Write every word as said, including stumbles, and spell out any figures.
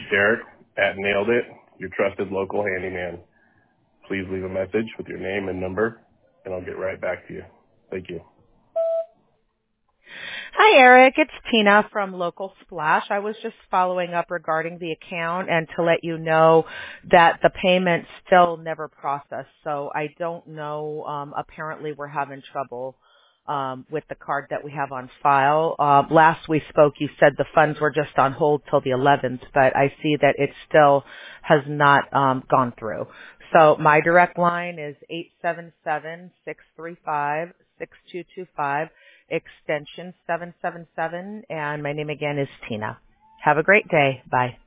Derek at Nailed It, your trusted local handyman. Please leave a message with your name and number, and I'll get right back to you. Thank you. Hi, Eric. It's Tina from Local Splash. I was just following up regarding the account and to let you know that the payment still never processed. So I don't know. Um, apparently, we're having trouble um, with the card that we have on file. Uh, last we spoke, you said the funds were just on hold till the eleventh, but I see that it still has not um, gone through. So my direct line is eight seven seven, six three five, six two two five. Extension seven seven seven, and my name again is Tina. Have a great day. Bye.